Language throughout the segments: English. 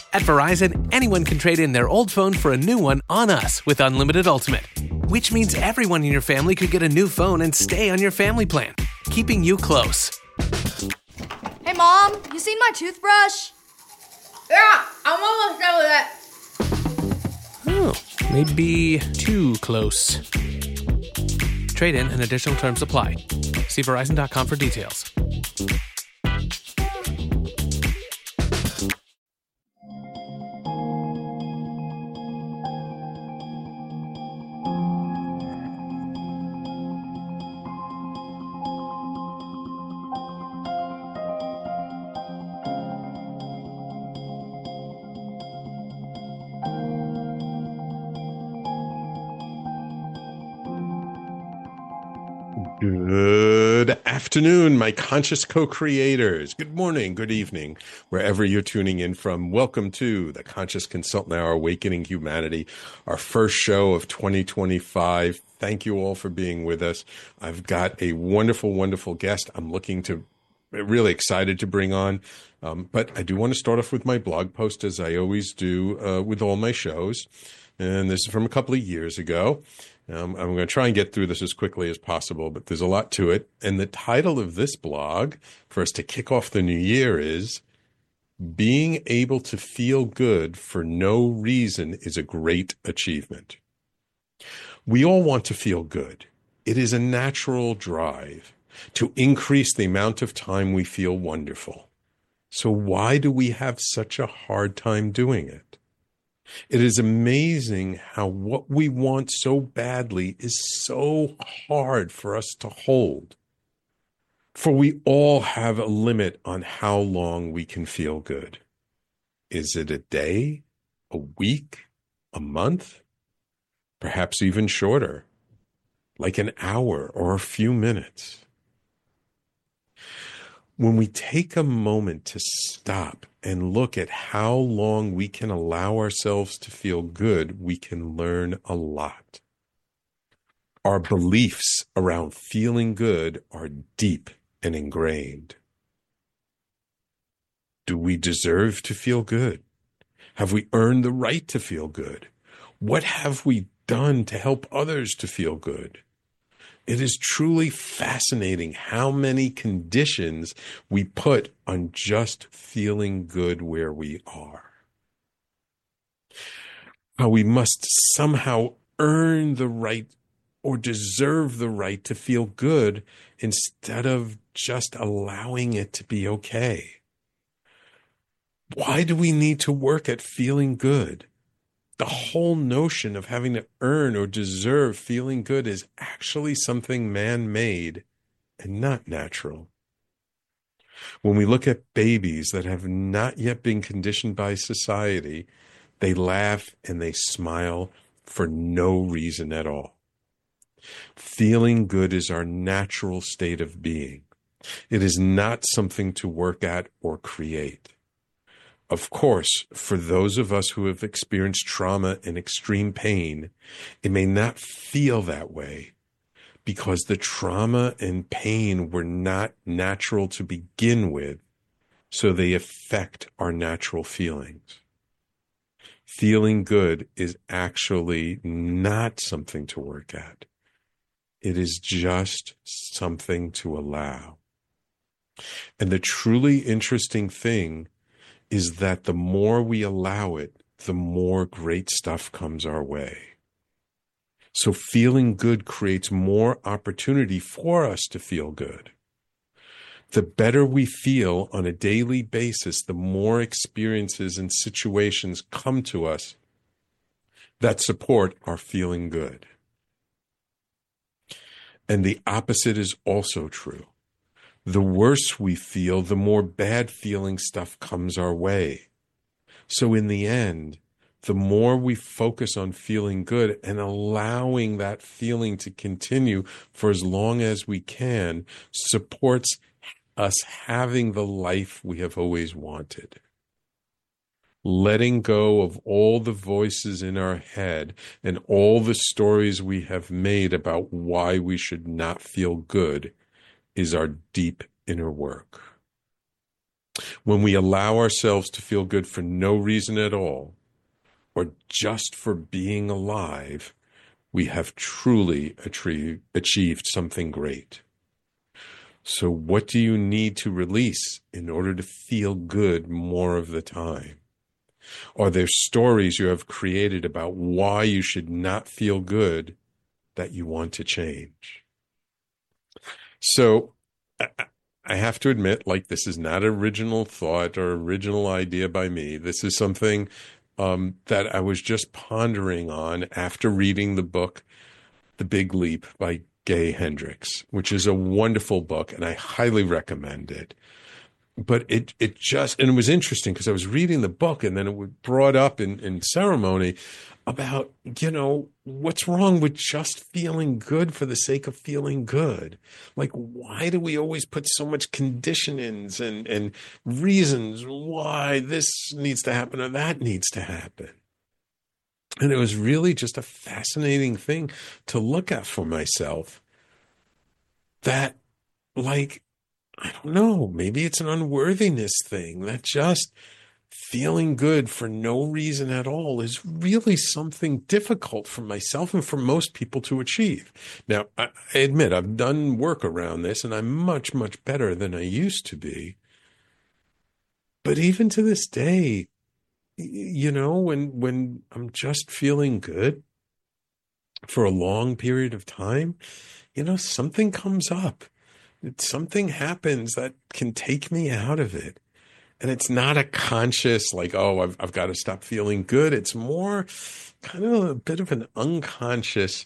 At Verizon, anyone can trade in their old phone for a new one on us with Unlimited Ultimate, which means everyone in your family could get a new phone and stay on your family plan, keeping you close. Hey, Mom, you seen my toothbrush? Yeah, I'm almost done with it. Oh, maybe too close. Trade-in and additional terms apply. See Verizon.com for details. Good afternoon, my conscious co-creators. Good morning, good evening, wherever you're tuning in from. Welcome to the Conscious Consultant Hour, Awakening Humanity, our first show of 2025. Thank you all for being with us. I've got a wonderful, wonderful guest I'm really excited to bring on. But I do want to start off with my blog post, as I always do with all my shows. And this is from a couple of years ago. I'm going to try and get through this as quickly as possible, but there's a lot to it. And the title of this blog for us to kick off the new year is Being Able to Feel Good for No Reason is a Great Achievement. We all want to feel good. It is a natural drive to increase the amount of time we feel wonderful. So why do we have such a hard time doing it? It is amazing how what we want so badly is so hard for us to hold. For we all have a limit on how long we can feel good. Is it a day, a week, a month? Perhaps even shorter, like an hour or a few minutes. When we take a moment to stop and look at how long we can allow ourselves to feel good, we can learn a lot. Our beliefs around feeling good are deep and ingrained. Do we deserve to feel good? Have we earned the right to feel good? What have we done to help others to feel good? It is truly fascinating how many conditions we put on just feeling good where we are. How we must somehow earn the right or deserve the right to feel good instead of just allowing it to be okay. Why do we need to work at feeling good? The whole notion of having to earn or deserve feeling good is actually something man-made and not natural. When we look at babies that have not yet been conditioned by society, they laugh and they smile for no reason at all. Feeling good is our natural state of being. It is not something to work at or create. Of course, for those of us who have experienced trauma and extreme pain, it may not feel that way because the trauma and pain were not natural to begin with, so they affect our natural feelings. Feeling good is actually not something to work at. It is just something to allow. And the truly interesting thing is that the more we allow it, the more great stuff comes our way. So feeling good creates more opportunity for us to feel good. The better we feel on a daily basis, the more experiences and situations come to us that support our feeling good. And the opposite is also true. The worse we feel, the more bad feeling stuff comes our way. So in the end, the more we focus on feeling good and allowing that feeling to continue for as long as we can, supports us having the life we have always wanted. Letting go of all the voices in our head and all the stories we have made about why we should not feel good is our deep inner work. When we allow ourselves to feel good for no reason at all, or just for being alive, we have truly achieved something great. So what do you need to release in order to feel good more of the time? Are there stories you have created about why you should not feel good that you want to change? So I have to admit, like, this is not original thought or original idea by me. This is something that I was just pondering on after reading the book, The Big Leap by Gay Hendricks, which is a wonderful book, and I highly recommend it. But it was interesting because I was reading the book, and then it was brought up in ceremony about, what's wrong with just feeling good for the sake of feeling good? Like, why do we always put so much conditionings and reasons why this needs to happen or that needs to happen? And it was really just a fascinating thing to look at for myself that, like, I don't know, maybe it's an unworthiness thing, that just feeling good for no reason at all is really something difficult for myself and for most people to achieve. Now, I admit I've done work around this and I'm much, much better than I used to be. But even to this day, when I'm just feeling good for a long period of time, something comes up. Something happens that can take me out of it. And it's not a conscious, like, oh, I've got to stop feeling good. It's more kind of a bit of an unconscious,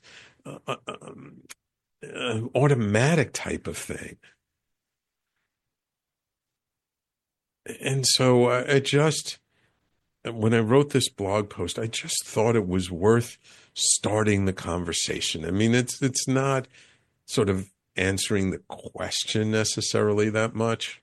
automatic type of thing. And so when I wrote this blog post, I just thought it was worth starting the conversation. I mean, it's not sort of answering the question necessarily that much,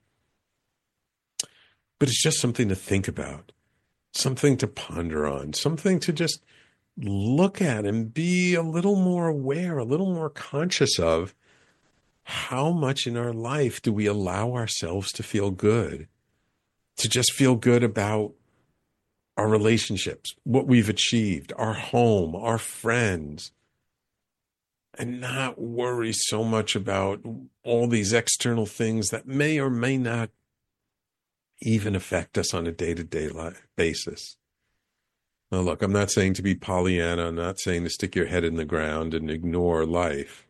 but it's just something to think about, something to ponder on, something to just look at and be a little more aware, a little more conscious of how much in our life do we allow ourselves to feel good, to just feel good about our relationships, what we've achieved, our home, our friends, and not worry so much about all these external things that may or may not even affect us on a day-to-day basis. Now, look, I'm not saying to be Pollyanna. I'm not saying to stick your head in the ground and ignore life.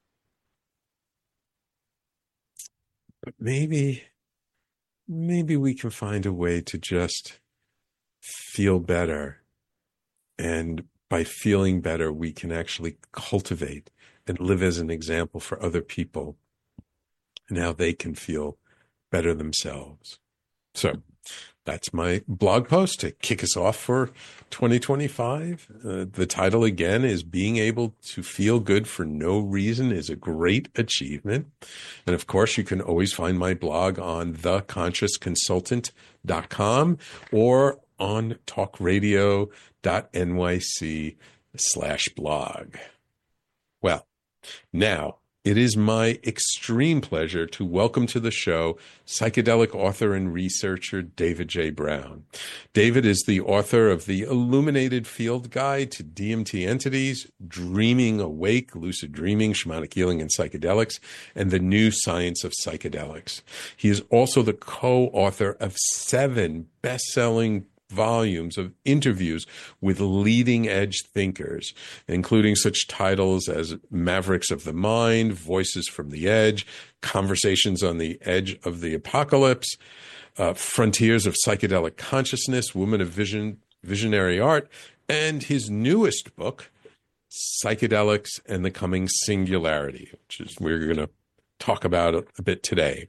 But maybe we can find a way to just feel better. And by feeling better, we can actually cultivate and live as an example for other people and how they can feel better themselves. So that's my blog post to kick us off for 2025. The title again is Being Able to Feel Good for No Reason is a Great Achievement. And of course, you can always find my blog on theconsciousconsultant.com or on talkradio.nyc/blog. Well, now it is my extreme pleasure to welcome to the show psychedelic author and researcher David J. Brown. David is the author of the Illuminated Field Guide to DMT Entities, Dreaming Awake, Lucid Dreaming, Shamanic Healing, and Psychedelics, and The New Science of Psychedelics. He is also the co-author of 7 best-selling volumes of interviews with leading-edge thinkers, including such titles as Mavericks of the Mind, Voices from the Edge, Conversations on the Edge of the Apocalypse, Frontiers of Psychedelic Consciousness, Women of Vision, Visionary Art, and his newest book, Psychedelics and the Coming Singularity, which is we're going to talk about a bit today.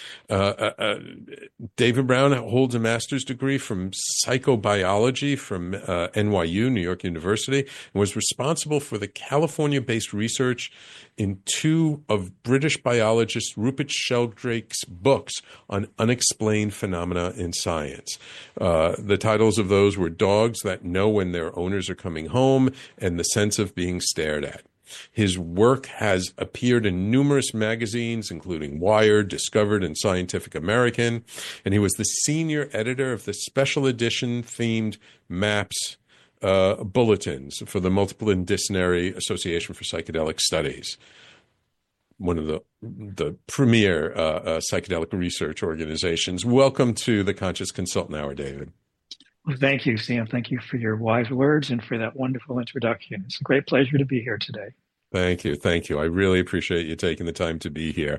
David Brown holds a master's degree from psychobiology from NYU, New York University, and was responsible for the California-based research in 2 of British biologist Rupert Sheldrake's books on unexplained phenomena in science. The titles of those were Dogs That Know When Their Owners Are Coming Home and The Sense of Being Stared At. His work has appeared in numerous magazines, including Wired, Discovered, and Scientific American. And he was the senior editor of the special edition themed maps bulletins for the Multidisciplinary Association for Psychedelic Studies, one of the premier psychedelic research organizations. Welcome to the Conscious Consultant Hour, David. Well, thank you, Sam. Thank you for your wise words and for that wonderful introduction. It's a great pleasure to be here today. Thank you. Thank you. I really appreciate you taking the time to be here.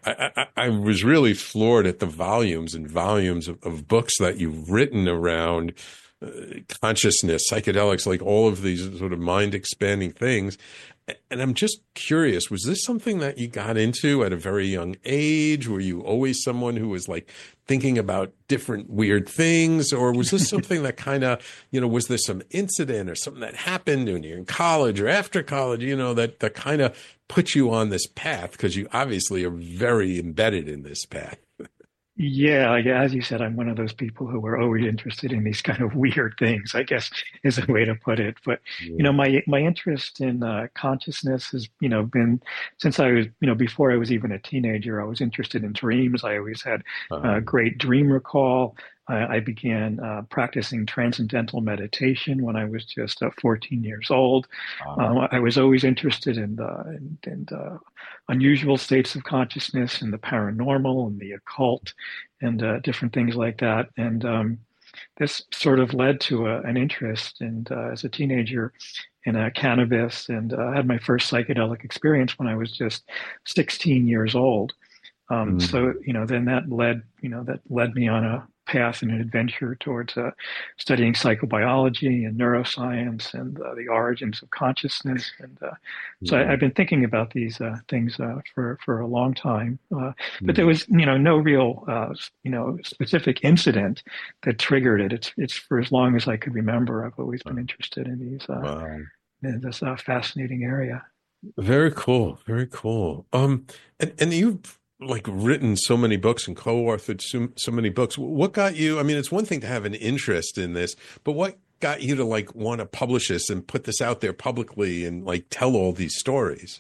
I was really floored at the volumes and volumes of books that you've written around consciousness, psychedelics, like all of these sort of mind-expanding things. And I'm just curious, was this something that you got into at a very young age? Were you always someone who was like thinking about different weird things? Or was this something that kind of, was there some incident or something that happened when you're in college or after college, that kind of put you on this path? Because you obviously are very embedded in this path. Yeah, as you said, I'm one of those people who were always interested in these kind of weird things, I guess is a way to put it. But, my interest in consciousness has, been since I was, before I was even a teenager. I was interested in dreams. I always had great dream recall. I began practicing transcendental meditation when I was just 14 years old. I was always interested in the unusual states of consciousness and the paranormal and the occult and different things like that. And this sort of led to an interest as a teenager in cannabis, and I had my first psychedelic experience when I was just 16 years old. So, then that led me on a path and an adventure towards studying psychobiology and neuroscience and the origins of consciousness. And so I've been thinking about these things for a long time. But there was, no real, specific incident that triggered it. It's for as long as I could remember. I've always been interested in these, in this fascinating area. Very cool. Very cool. And you've written so many books and co-authored so many books. What got you? I mean, it's one thing to have an interest in this, but what got you to want to publish this and put this out there publicly and tell all these stories?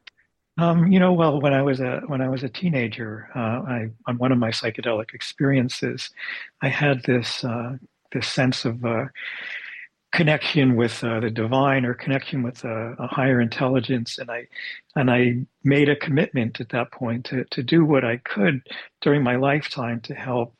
Well, when I was a teenager, on one of my psychedelic experiences, I had this sense of connection with the divine, or connection with a higher intelligence, and I made a commitment at that point to do what I could during my lifetime to help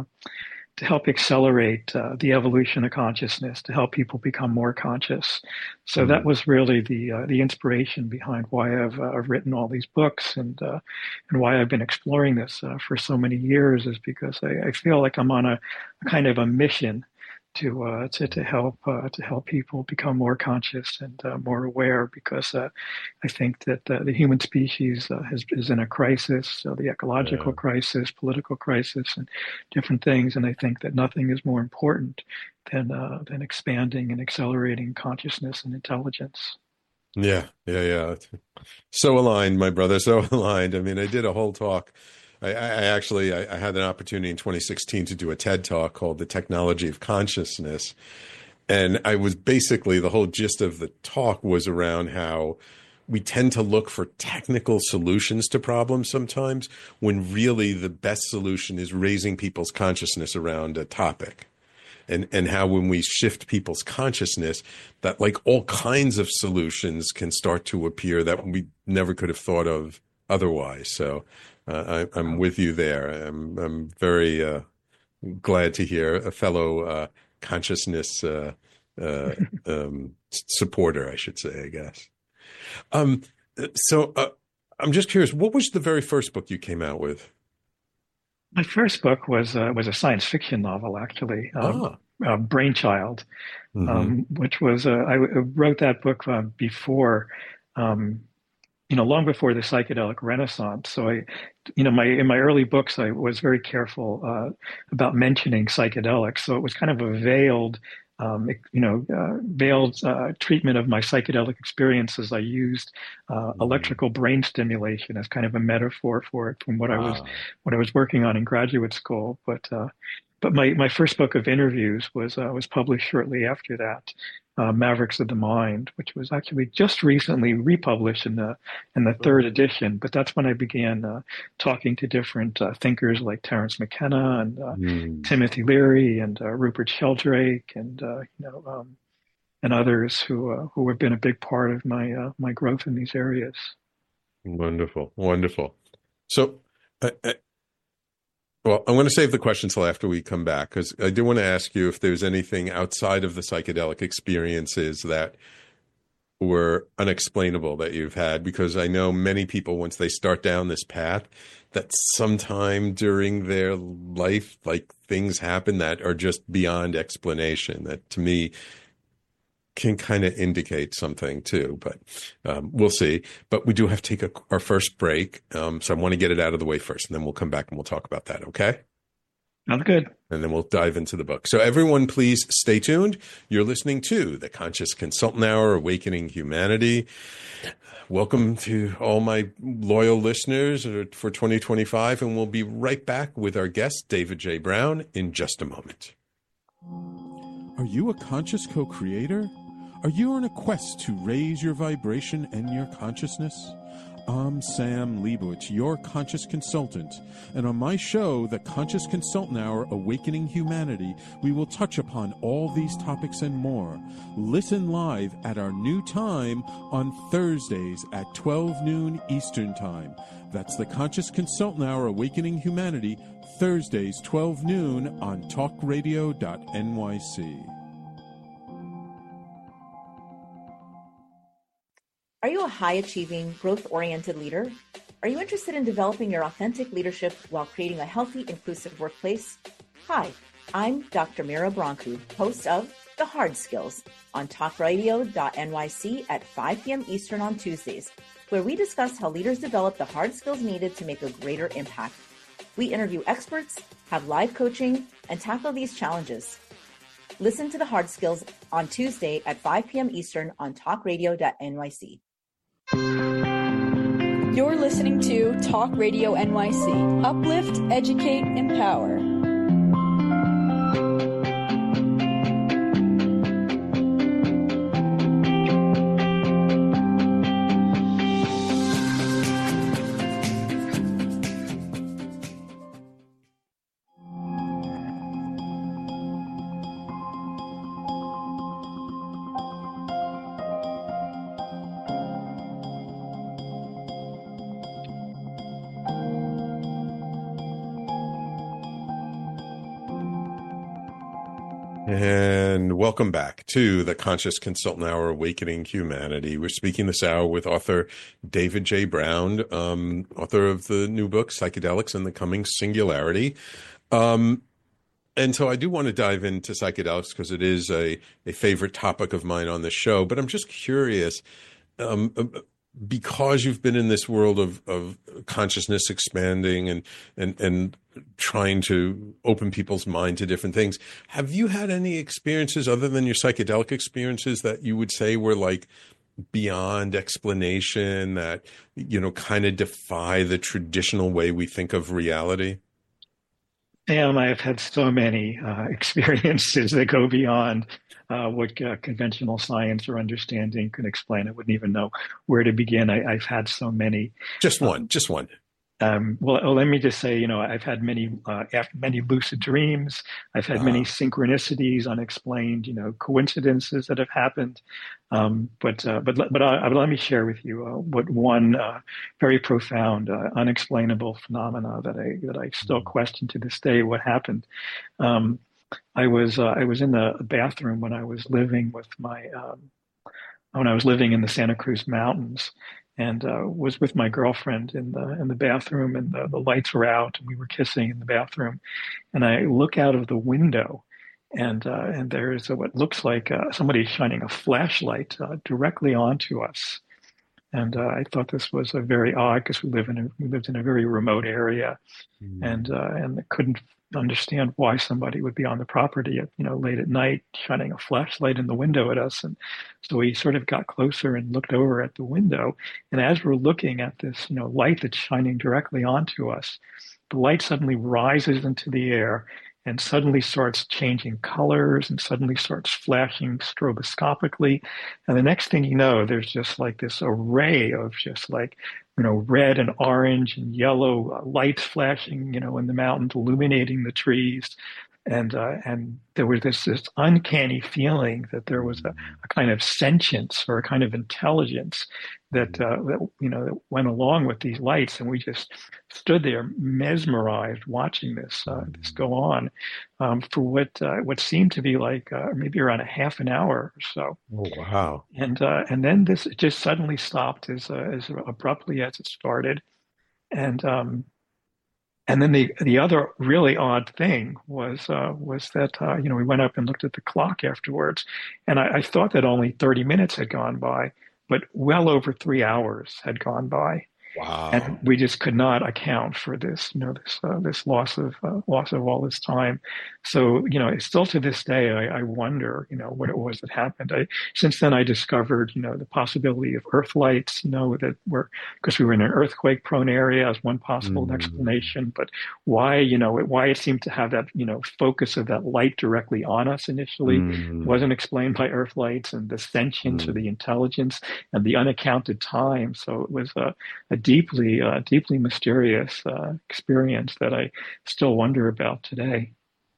accelerate the evolution of consciousness, to help people become more conscious. So that was really the inspiration behind why I've written all these books, and why I've been exploring this for so many years, is because I feel like I'm on a kind of a mission to help people become more conscious and more aware, because I think that the human species is in a crisis, so the ecological crisis, political crisis, and different things. And I think that nothing is more important than expanding and accelerating consciousness and intelligence. Yeah. So aligned, my brother. So aligned. I mean, I did a whole talk. I actually had an opportunity in 2016 to do a TED talk called The Technology of Consciousness. And I was basically, the whole gist of the talk was around how we tend to look for technical solutions to problems sometimes, when really the best solution is raising people's consciousness around a topic. And how when we shift people's consciousness, that all kinds of solutions can start to appear that we never could have thought of otherwise. So I'm with you there. I'm very glad to hear a fellow consciousness supporter, I should say, I guess. So I'm just curious, what was the very first book you came out with? My first book was a science fiction novel, actually, Brainchild, which was I wrote that book before. Long before the psychedelic renaissance. So in my early books, I was very careful about mentioning psychedelics. So it was kind of a veiled treatment of my psychedelic experiences. I used electrical brain stimulation as kind of a metaphor for it from what I was working on in graduate school. But But my first book of interviews was published shortly after that, Mavericks of the Mind, which was actually just recently republished in the third edition. But that's when I began talking to different thinkers like Terence McKenna and Timothy Leary and Rupert Sheldrake and others who have been a big part of my growth in these areas. Wonderful, wonderful. So, well, I'm going to save the question till after we come back, because I do want to ask you if there's anything outside of the psychedelic experiences that were unexplainable that you've had, because I know many people, once they start down this path, that sometime during their life, like things happen that are just beyond explanation, that to me can kind of indicate something too, but we'll see. But we do have to take our first break. So I want to get it out of the way first, and then we'll come back and we'll talk about that. Okay? Sounds good. And then we'll dive into the book. So everyone, please stay tuned. You're listening to the Conscious Consultant Hour, Awakening Humanity. Welcome to all my loyal listeners for 2025. And we'll be right back with our guest, David J. Brown, in just a moment. Are you a conscious co-creator? Are you on a quest to raise your vibration and your consciousness? I'm Sam Leibowitz, your conscious consultant, and on my show, The Conscious Consultant Hour, Awakening Humanity, we will touch upon all these topics and more. Listen live at our new time on Thursdays at 12 noon Eastern Time. That's The Conscious Consultant Hour, Awakening Humanity, Thursdays, 12 noon on talkradio.nyc. Are you a high-achieving, growth-oriented leader? Are you interested in developing your authentic leadership while creating a healthy, inclusive workplace? Hi, I'm Dr. Mira Brancu, host of The Hard Skills on talkradio.nyc at 5 p.m. Eastern on Tuesdays, where we discuss how leaders develop the hard skills needed to make a greater impact. We interview experts, have live coaching, and tackle these challenges. Listen to The Hard Skills on Tuesday at 5 p.m. Eastern on talkradio.nyc. You're listening to Talk Radio NYC. Uplift, educate, empower. And welcome back to the Conscious Consultant Hour, Awakening Humanity. We're speaking this hour with author David J. Brown, author of the new book, Psychedelics and the Coming Singularity. And so I do want to dive into psychedelics because it is a favorite topic of mine on this show. But I'm just curious, because you've been in this world of consciousness expanding and trying to open people's mind to different things, have you had any experiences other than your psychedelic experiences that you would say were like beyond explanation, that, you know, kind of defy the traditional way we think of reality? Sam, I have had so many experiences that go beyond what conventional science or understanding can explain. I wouldn't even know where to begin. I've had so many. Just one. Well, let me just say, you know, I've had many lucid dreams. I've had many synchronicities, unexplained, you know, coincidences that have happened. But let me share with you what one very profound, unexplainable phenomena that I still question to this day what happened. I was in the bathroom when I was living with when I was living in the Santa Cruz Mountains, and was with my girlfriend in the bathroom, and the lights were out, and we were kissing in the bathroom, and I look out of the window, and there's what looks like somebody shining a flashlight directly onto us, and I thought this was very odd because we lived in a very remote area, and I couldn't understand why somebody would be on the property at, you know, late at night shining a flashlight in the window at us. And so we sort of got closer and looked over at the window. And as we're looking at this, you know, light that's shining directly onto us, the light suddenly rises into the air and suddenly starts changing colors and suddenly starts flashing stroboscopically. And the next thing you know, there's just like this array of just like, red and orange and yellow lights flashing, in the mountains, illuminating the trees. And there was this uncanny feeling that there was a kind of sentience or a kind of intelligence that went along with these lights, and we just stood there mesmerized watching this go on for what seemed to be like maybe around a half an hour or so. Oh, wow! And then this just suddenly stopped as abruptly as it started, and then the other really odd thing was that we went up and looked at the clock afterwards, and I thought that only 30 minutes had gone by, but well over 3 hours had gone by. Wow! And we just could not account for this, this loss of all this time. So, still to this day, I wonder, what it was that happened. Since then, I discovered, the possibility of Earth lights, because we were in an earthquake-prone area as one possible explanation. But why it seemed to have that, focus of that light directly on us initially wasn't explained by Earth lights, and the sentience or the intelligence and the unaccounted time. So it was a deeply mysterious experience that I still wonder about today.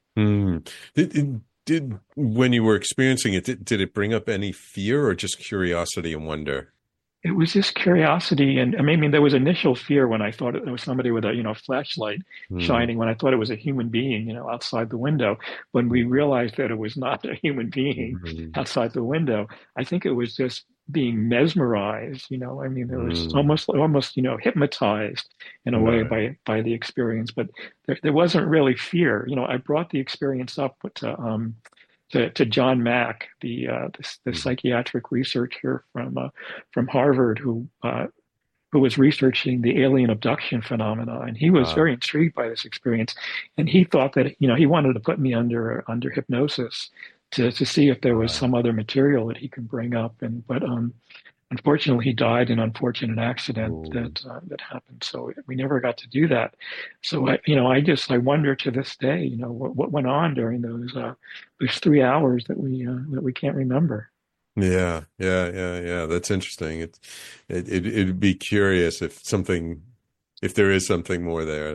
Did when you were experiencing it, did it bring up any fear or just curiosity and wonder? It was just curiosity, and I mean, there was initial fear when I thought it was somebody with a flashlight shining. When I thought it was a human being, outside the window. When we realized that it was not a human being outside the window, I think it was just being mesmerized. I mean, there was almost hypnotized in a way by the experience. But there wasn't really fear. I brought the experience up to John Mack, the psychiatric researcher from Harvard who was researching the alien abduction phenomena, and he was very intrigued by this experience, and he thought that he wanted to put me under hypnosis to see if there was some other material that he could bring up, but unfortunately, he died in an unfortunate accident that happened. So we never got to do that. So I wonder to this day, what went on during those 3 hours that we can't remember. Yeah. That's interesting. It'd be curious if there is something more there.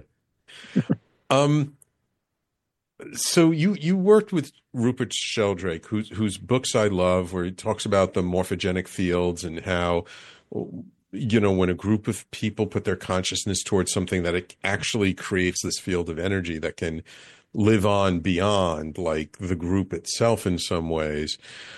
So you worked with Rupert Sheldrake, whose books I love, where he talks about the morphogenic fields and how, when a group of people put their consciousness towards something, that it actually creates this field of energy that can live on beyond like the group itself in some ways.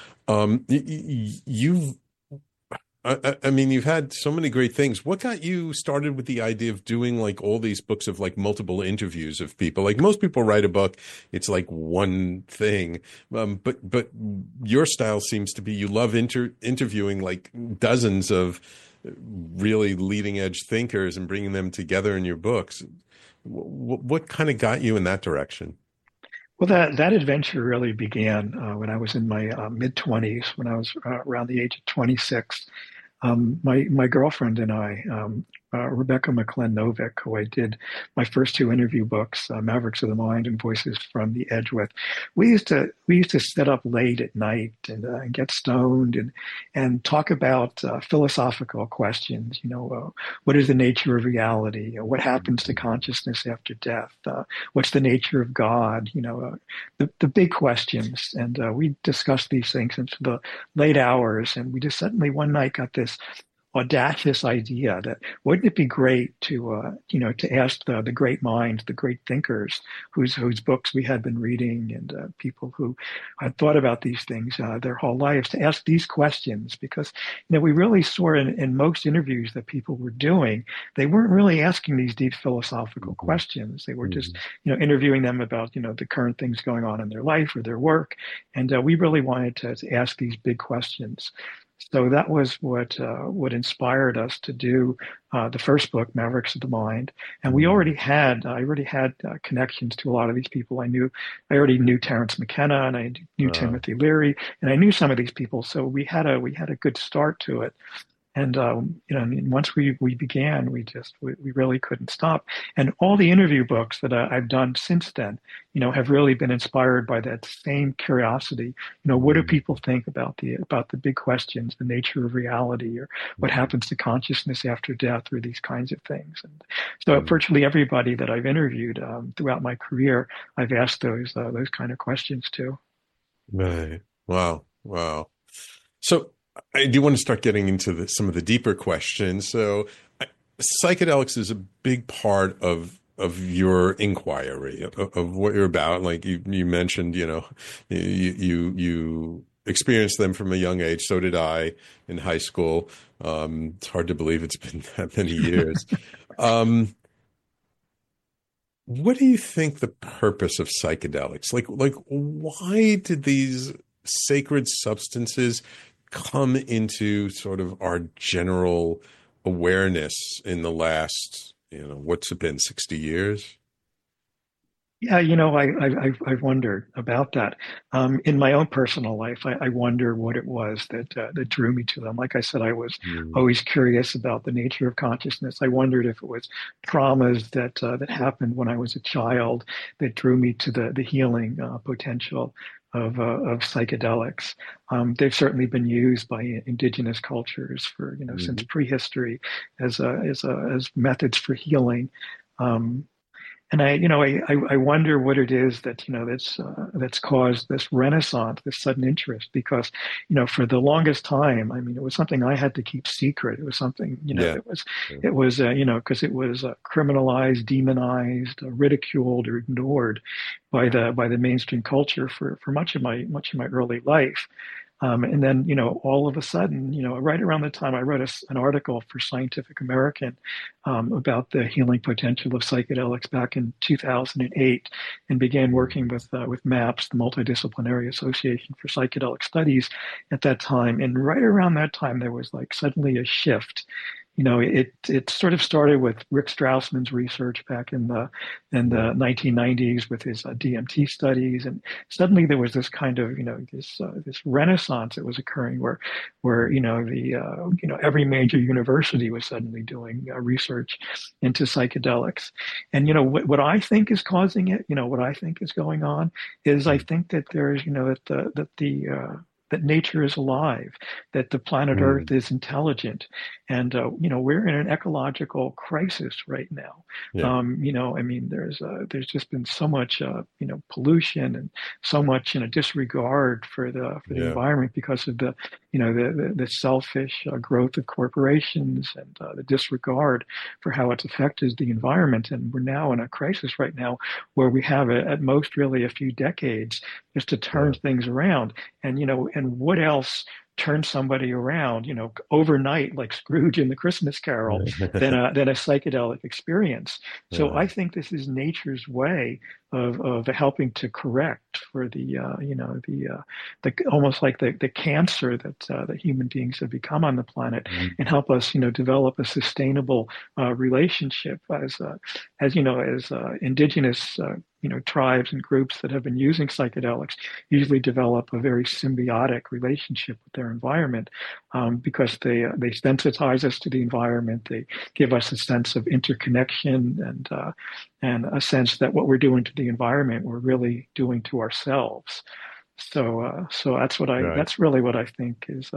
You've had so many great things. What got you started with the idea of doing like all these books of like multiple interviews of people? Like most people write a book, it's like one thing. But your style seems to be you love interviewing like dozens of really leading edge thinkers and bringing them together in your books. What kind of got you in that direction? Well, that adventure really began when I was in my mid-20s, when I was around the age of 26. My girlfriend and I, Rebecca McClenn-Novick, who I did my first two interview books, Mavericks of the Mind and Voices from the Edge with, we used to sit up late at night and get stoned and talk about philosophical questions. What is the nature of reality? What happens to consciousness after death? What's the nature of God? The big questions. And we discussed these things into the late hours. And we just suddenly one night got this audacious idea that wouldn't it be great to ask the great minds, the great thinkers whose books we had been reading, and people who had thought about these things their whole lives, to ask these questions, because we really saw in most interviews that people were doing, they weren't really asking these deep philosophical questions. They were just interviewing them about the current things going on in their life or their work, and we really wanted to ask these big questions. So that was what inspired us to do the first book, Mavericks of the Mind. And I already had connections to a lot of these people. I already knew Terence McKenna, and I knew Timothy Leary, and I knew some of these people. So we had a good start to it. And I mean, once we began, we really couldn't stop. And all the interview books that I've done since then, have really been inspired by that same curiosity. What do people think about the big questions, the nature of reality, or what happens to consciousness after death, or these kinds of things. And so virtually everybody that I've interviewed throughout my career, I've asked those kind of questions too. Right. Wow. Wow. So I do want to start getting into some of the deeper questions. So psychedelics is a big part of your inquiry of what you're about. Like you mentioned, you experienced them from a young age. So did I in high school. It's hard to believe it's been that many years. What do you think the purpose of psychedelics? Like why did these sacred substances come into sort of our general awareness in the last, what's it been, 60 years? Yeah, I've wondered about that. In my own personal life, I wonder what it was that drew me to them. Like I said, I was always curious about the nature of consciousness. I wondered if it was traumas that happened when I was a child that drew me to the healing potential of psychedelics. They've certainly been used by indigenous cultures for since prehistory as methods for healing. And I wonder what it is that that's caused this renaissance, this sudden interest. Because for the longest time, I mean, it was something I had to keep secret. It was something it was because it was criminalized, demonized, ridiculed, or ignored by the mainstream culture for much of my early life. And then, all of a sudden, right around the time I wrote an article for Scientific American about the healing potential of psychedelics back in 2008, and began working with MAPS, the Multidisciplinary Association for Psychedelic Studies, at that time. And right around that time, there was like suddenly a shift. It sort of started with Rick Strassman's research back in the 1990s with his DMT studies, and suddenly there was this kind of this renaissance that was occurring where every major university was suddenly doing research into psychedelics. And what I think is causing it, what I think is going on is I think that there's that nature is alive, that the planet Earth is intelligent, and we're in an ecological crisis right now. Yeah. I mean, there's just been so much pollution and so much disregard for the environment because of the selfish growth of corporations and the disregard for how it's affected the environment. And we're now in a crisis right now where we have at most really a few decades just to turn things around. And what else turns somebody around, overnight, like Scrooge in the Christmas Carol, than a psychedelic experience. So I think this is nature's way of helping to correct for the almost like the cancer that human beings have become on the planet, and help us develop a sustainable relationship as indigenous tribes and groups that have been using psychedelics usually develop a very symbiotic relationship with their environment, because they sensitize us to the environment. They give us a sense of interconnection and a sense that what we're doing to the environment, we're really doing to ourselves. So that's that's really what I think is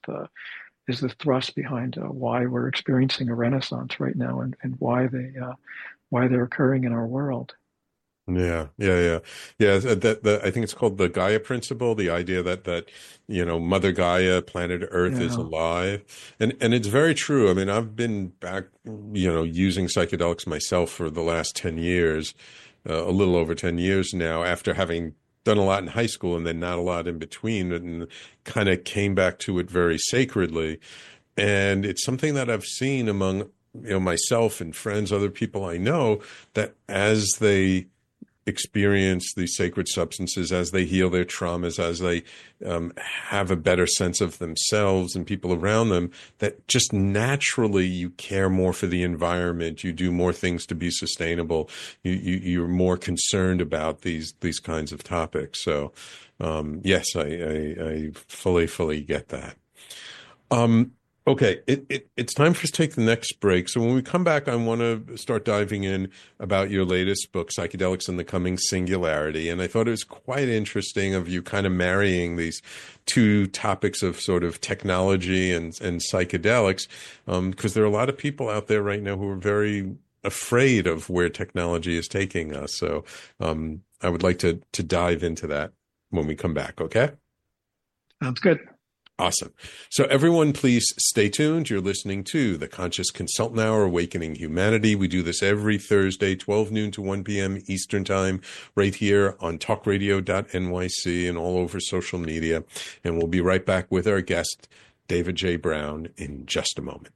the thrust behind why we're experiencing a renaissance right now, and why they're occurring in our world. Yeah. I think it's called the Gaia principle, the idea that Mother Gaia, planet Earth is alive, and it's very true. I mean, I've been back, using psychedelics myself for the last 10 years, a little over 10 years now, after having done a lot in high school and then not a lot in between, and kind of came back to it very sacredly. And it's something that I've seen among myself and friends, other people I know, that as they experience these sacred substances, as they heal their traumas, as they have a better sense of themselves and people around them, that just naturally you care more for the environment. You do more things to be sustainable. You're more concerned about these kinds of topics. So yes, I fully get that. Okay, it's time for us to take the next break. So when we come back, I want to start diving in about your latest book, Psychedelics and the Coming Singularity. And I thought it was quite interesting of you kind of marrying these two topics of sort of technology and psychedelics, because there are a lot of people out there right now who are very afraid of where technology is taking us. So I would like to dive into that when we come back, okay? Sounds good. Awesome. So everyone, please stay tuned. You're listening to the Conscious Consultant Hour, Awakening Humanity. We do this every Thursday, 12 noon to 1 p.m. Eastern Time, right here on talkradio.nyc and all over social media. And we'll be right back with our guest, David J. Brown, in just a moment.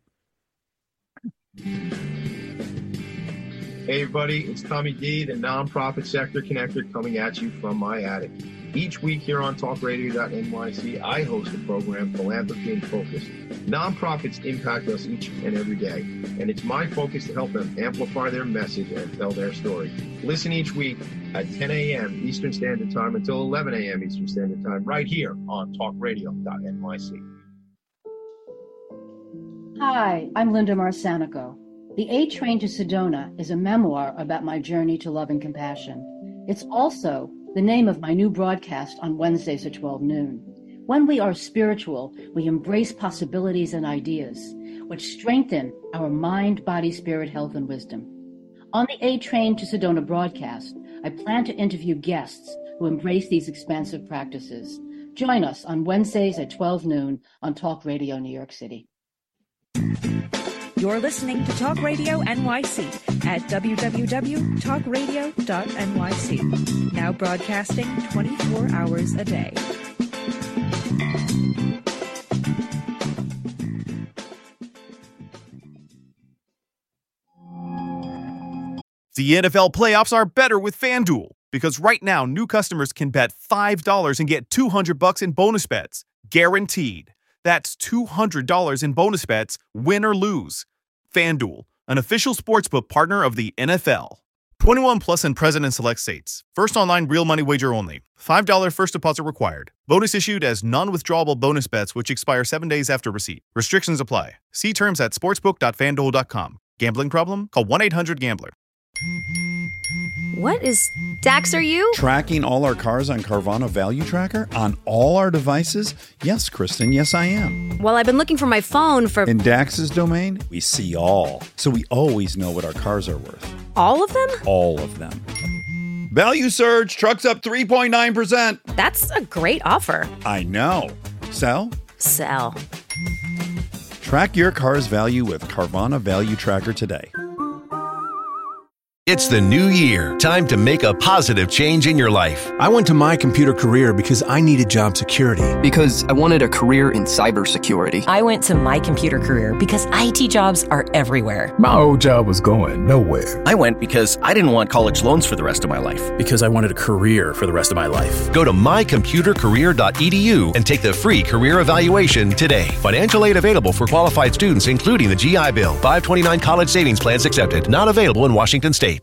Hey, everybody. It's Tommy D, the Nonprofit Sector Connector, coming at you from my attic. Each week here on talkradio.nyc, I host the program Philanthropy in Focus. Nonprofits impact us each and every day, and it's my focus to help them amplify their message and tell their story. Listen each week at 10 a.m. Eastern Standard Time until 11 a.m. Eastern Standard Time, right here on talkradio.nyc. Hi, I'm Linda Marsanico. The A Train to Sedona is a memoir about my journey to love and compassion. It's also the name of my new broadcast on Wednesdays at 12 noon. When we are spiritual, we embrace possibilities and ideas, which strengthen our mind, body, spirit, health, and wisdom. On the A Train to Sedona broadcast, I plan to interview guests who embrace these expansive practices. Join us on Wednesdays at 12 noon on Talk Radio New York City. You're listening to Talk Radio NYC at www.talkradio.nyc. Now broadcasting 24 hours a day. The NFL playoffs are better with FanDuel, because right now new customers can bet $5 and get $200 in bonus bets, guaranteed. That's $200 in bonus bets, win or lose. FanDuel, an official sportsbook partner of the NFL. 21 plus and present in select states. First online real money wager only. $5 first deposit required. Bonus issued as non-withdrawable bonus bets which expire 7 days after receipt. Restrictions apply. See terms at sportsbook.fanduel.com. Gambling problem? Call 1-800-GAMBLER. What is Dax, are you? Tracking all our cars on Carvana Value Tracker on all our devices? Yes, Kristen, yes I am. Well, I've been looking for my phone for... In Dax's domain, we see all. So we always know what our cars are worth. All of them? All of them. Value surge, trucks up 3.9%. That's a great offer. I know. Sell? Sell. Track your car's value with Carvana Value Tracker today. It's the new year. Time to make a positive change in your life. I went to My Computer Career because I needed job security. Because I wanted a career in cybersecurity. I went to My Computer Career because IT jobs are everywhere. My old job was going nowhere. I went because I didn't want college loans for the rest of my life. Because I wanted a career for the rest of my life. Go to mycomputercareer.edu and take the free career evaluation today. Financial aid available for qualified students, including the GI Bill. 529 college savings plans accepted. Not available in Washington State.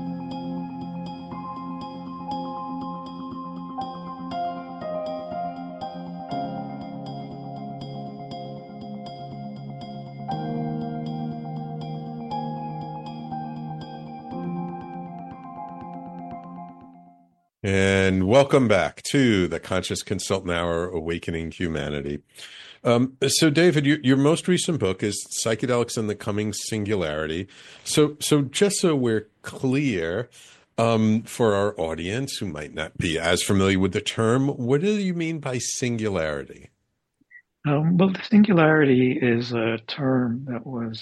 And welcome back to the Conscious Consultant Hour, Awakening Humanity. So, David, your most recent book is Psychedelics and the Coming Singularity. So just so we're clear, for our audience who might not be as familiar with the term, what do you mean by singularity? Well, the singularity is a term that was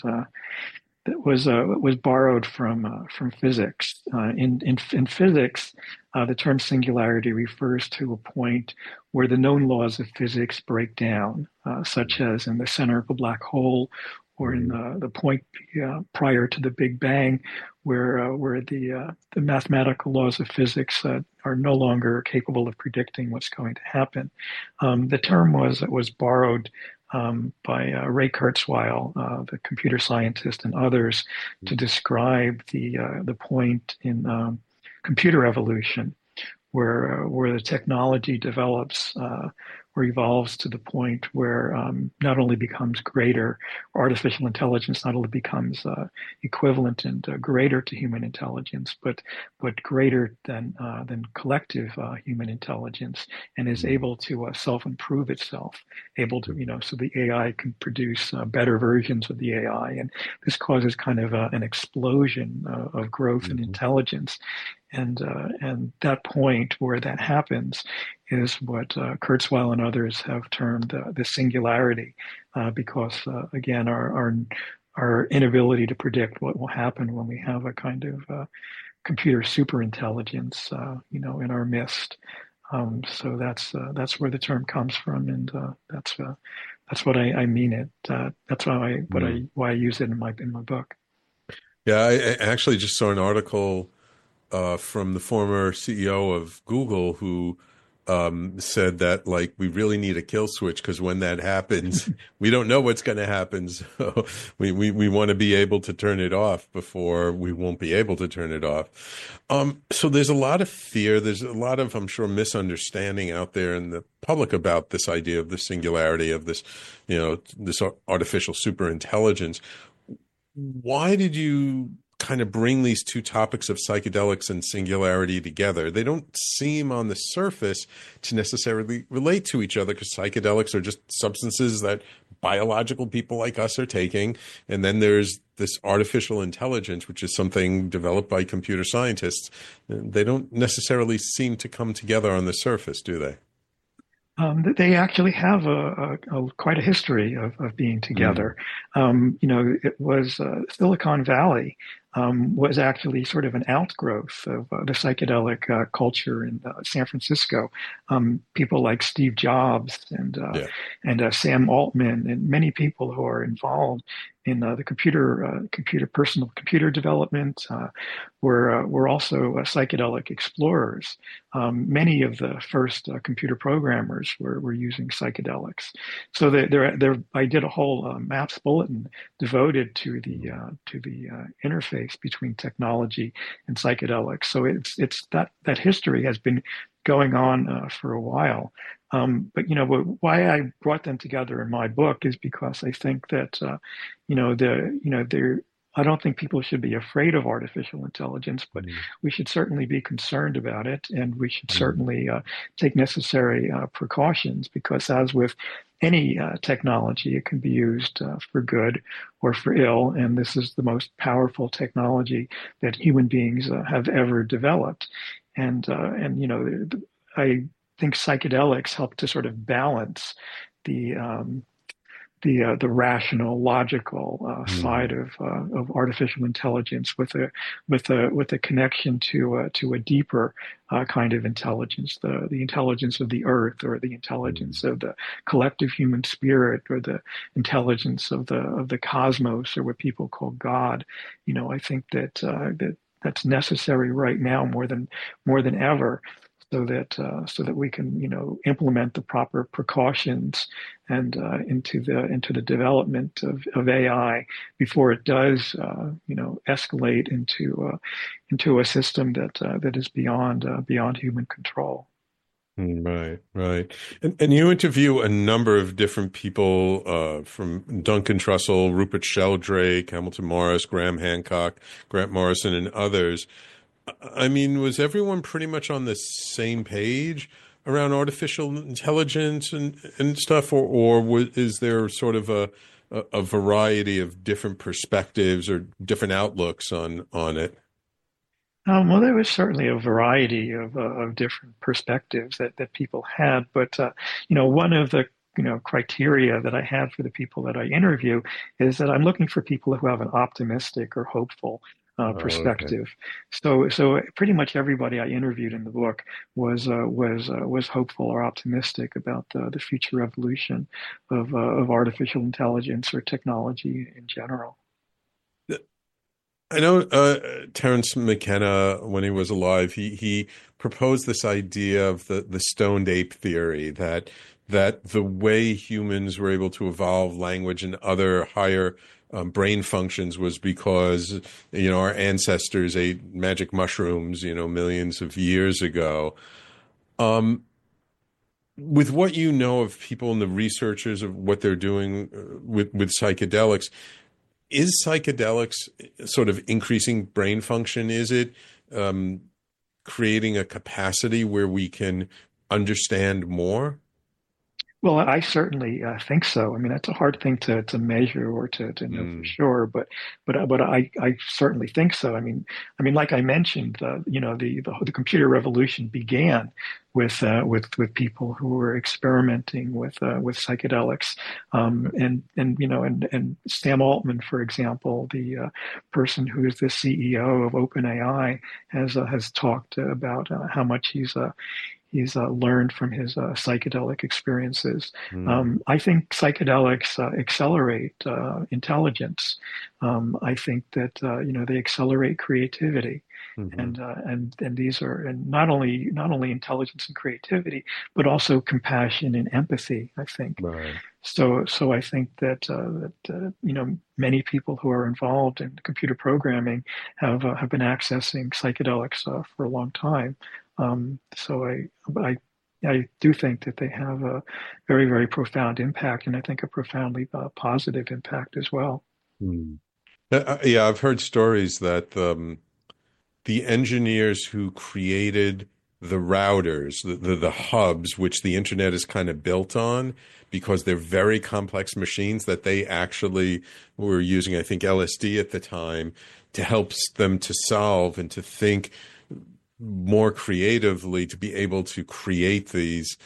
borrowed from physics. In physics, the term singularity refers to a point where the known laws of physics break down, such as in the center of a black hole, or in the point prior to the Big Bang, where the mathematical laws of physics are no longer capable of predicting what's going to happen. The term was borrowed by Ray Kurzweil, the computer scientist, and others, to describe the point in computer evolution where the technology develops or evolves to the point where not only becomes greater, artificial intelligence not only becomes equivalent and greater to human intelligence, but greater than collective human intelligence, and is able to self-improve itself, able to, so the AI can produce better versions of the AI, and this causes kind of an explosion of growth and intelligence. And that point where that happens is what Kurzweil and others have termed the singularity, because again, our inability to predict what will happen when we have a kind of computer superintelligence, in our midst. So that's where the term comes from, and that's what I mean it. That's why I use it in my book. Yeah, I actually just saw an article from the former CEO of Google who said that, like, we really need a kill switch, because when that happens, we don't know what's going to happen. So we want to be able to turn it off before we won't be able to turn it off. So there's a lot of fear. There's a lot of, I'm sure, misunderstanding out there in the public about this idea of the singularity of this, this artificial superintelligence. Why did you kind of bring these two topics of psychedelics and singularity together? They don't seem on the surface to necessarily relate to each other, because psychedelics are just substances that biological people like us are taking. And then there's this artificial intelligence, which is something developed by computer scientists. They don't necessarily seem to come together on the surface, do they? They actually have quite a history of being together. It was Silicon Valley was actually sort of an outgrowth of the psychedelic culture in San Francisco. People like Steve Jobs and Sam Altman and many people who are involved in the personal computer development were also psychedelic explorers. Many of the first computer programmers were using psychedelics. So I did a whole MAPS bulletin devoted to the interface between technology and psychedelics. So it's that history has been going on for a while. But why I brought them together in my book is because I think that I don't think people should be afraid of artificial intelligence, but we should certainly be concerned about it, and we should certainly take necessary precautions, because as with any technology, it can be used for good or for ill, and this is the most powerful technology that human beings have ever developed. And I think psychedelics help to sort of balance the rational, logical side of artificial intelligence with a connection to a deeper kind of intelligence, the intelligence of the earth, or the intelligence of the collective human spirit, or the intelligence of the cosmos, or what people call God. I think that's necessary right now more than ever, so that we can implement the proper precautions and into the development of AI before it does escalate into a system that is beyond human control. Right. And you interview a number of different people, from Duncan Trussell, Rupert Sheldrake, Hamilton Morris, Graham Hancock, Grant Morrison, and others. I mean, was everyone pretty much on the same page around artificial intelligence and stuff, or is there sort of a variety of different perspectives or different outlooks on it? Well, there was certainly a variety of different perspectives that people had, but one of the criteria that I had for the people that I interview is that I'm looking for people who have an optimistic or hopeful perspective. Okay. So pretty much everybody I interviewed in the book was hopeful or optimistic about the future evolution of artificial intelligence or technology in general. I know Terence McKenna, when he was alive, he proposed this idea of the stoned ape theory, that the way humans were able to evolve language and other higher brain functions was because our ancestors ate magic mushrooms millions of years ago. with what you know of people and the researchers of what they're doing with psychedelics, is psychedelics sort of increasing brain function? Is it creating a capacity where we can understand more? Well, I certainly think so. I mean, that's a hard thing to measure or to know for sure, but I certainly think so. I mean, like I mentioned, the computer revolution began with people who were experimenting with psychedelics, and Sam Altman, for example, the person who is the CEO of OpenAI, has talked about how much he's learned from his psychedelic experiences. I think psychedelics accelerate intelligence. I think that they accelerate creativity, and these are not only intelligence and creativity, but also compassion and empathy. I think. Right. So I think that many people who are involved in computer programming have been accessing psychedelics for a long time. So I do think that they have a very, very profound impact, and I think a profoundly positive impact as well. Yeah, I've heard stories that the engineers who created the routers, the hubs, which the internet is kind of built on, because they're very complex machines, that they actually were using, I think, LSD at the time to help them to solve and to think more creatively, to be able to create these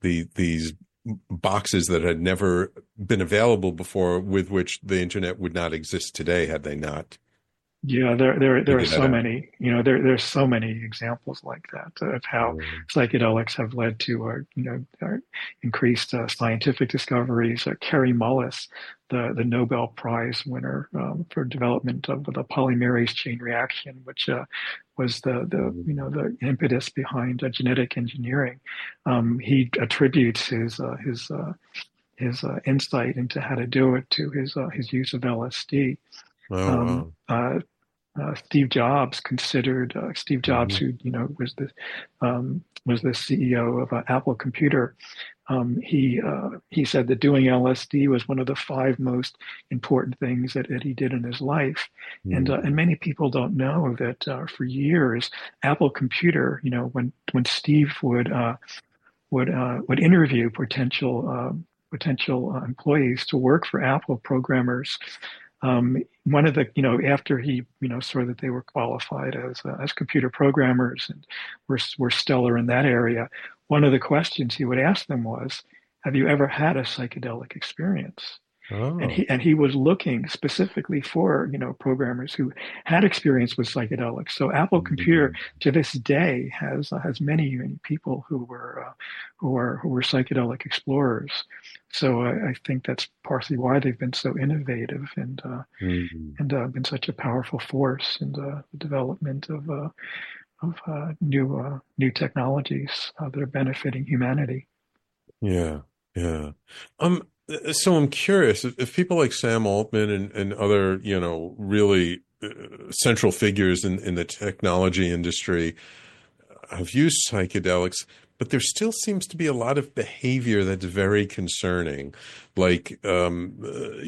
boxes that had never been available before, with which the internet would not exist today had they not. Yeah, there are so many, there's so many examples like that of how psychedelics have led to, increased scientific discoveries. Kary Mullis, the Nobel Prize winner for development of the polymerase chain reaction, which was the impetus behind genetic engineering. He attributes his insight into how to do it to his use of LSD. Oh, wow. Steve Jobs, who was the CEO of Apple Computer, he said that doing LSD was one of the 5 most important things that he did in his life. And many people don't know that for years, Apple Computer, when Steve would interview potential employees to work for Apple, programmers, one of the, after he, saw that they were qualified as computer programmers and were stellar in that area, one of the questions he would ask them was, have you ever had a psychedelic experience? Oh. And he was looking specifically for, programmers who had experience with psychedelics. So Apple Computer to this day has many people who were psychedelic explorers. So I think that's partially why they've been so innovative and been such a powerful force in the development of new technologies that are benefiting humanity. Yeah. So I'm curious if people like Sam Altman and other, really central figures in the technology industry have used psychedelics, but there still seems to be a lot of behavior that's very concerning. Like, the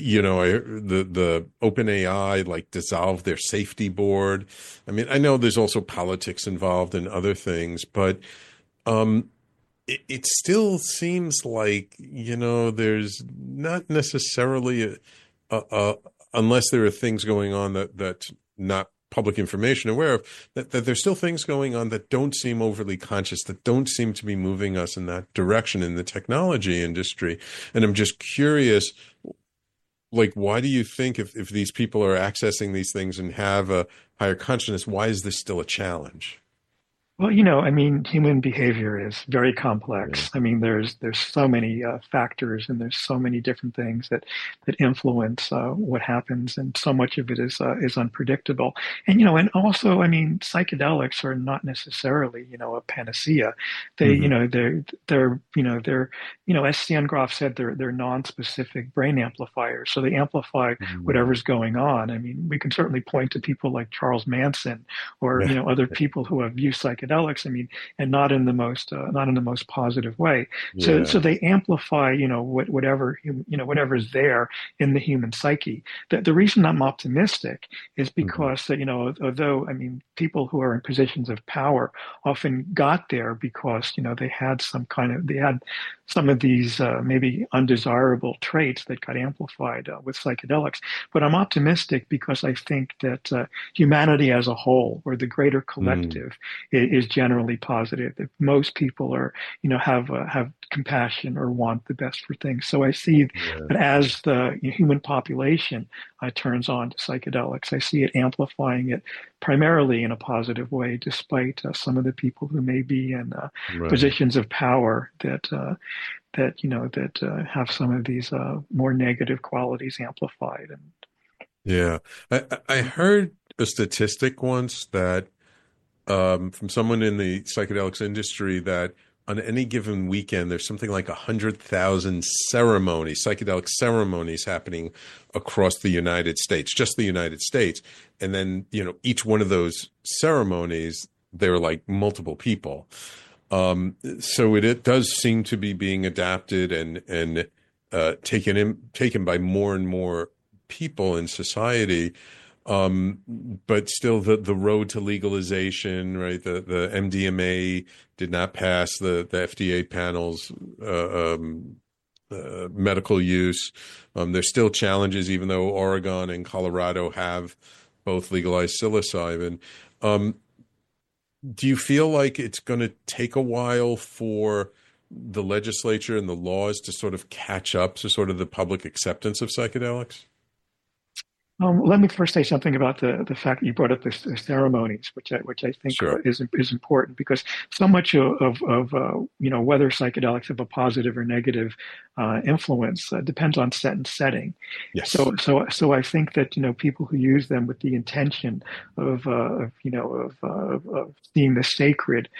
OpenAI, dissolved their safety board. I mean, I know there's also politics involved and other things, but, it still seems like, there's not necessarily unless there are things going on that's not public information aware of, that there's still things going on that don't seem overly conscious, that don't seem to be moving us in that direction in the technology industry. And I'm just curious, why do you think if these people are accessing these things and have a higher consciousness, why is this still a challenge? Well, human behavior is very complex. Yeah. There's so many factors, and there's so many different things that influence what happens, and so much of it is unpredictable. And and also, psychedelics are not necessarily a panacea. They they're as Stan Grof said, they're non-specific brain amplifiers. So they amplify whatever's going on. We can certainly point to people like Charles Manson or other people who have used psychedelics psychedelics. I mean, and not in the most positive way. Yeah. So they amplify, whatever is there in the human psyche. The reason I'm optimistic is because although I mean, people who are in positions of power often got there because they had some of these maybe undesirable traits that got amplified with psychedelics. But I'm optimistic because I think that humanity as a whole, or the greater collective, is generally positive. That most people are, have compassion or want the best for things. So I see that as the human population turns on to psychedelics, I see it amplifying it primarily in a positive way, despite some of the people who may be in positions of power that have some of these more negative qualities amplified. Yeah, I heard a statistic once that from someone in the psychedelics industry that on any given weekend, there's something like 100,000 psychedelic ceremonies happening across the United States, just the United States. And then, each one of those ceremonies, there are like multiple people. So it does seem to be being adapted and taken by more and more people in society. But still the road to legalization, right? The MDMA did not pass the FDA panel's medical use. There's still challenges, even though Oregon and Colorado have both legalized psilocybin. Do you feel like it's going to take a while for the legislature and the laws to sort of catch up to sort of the public acceptance of psychedelics? Let me first say something about the fact that you brought up the ceremonies, which I think is important, because so much of whether psychedelics have a positive or negative influence depends on set and setting. Yes. So I think that people who use them with the intention of seeing the sacred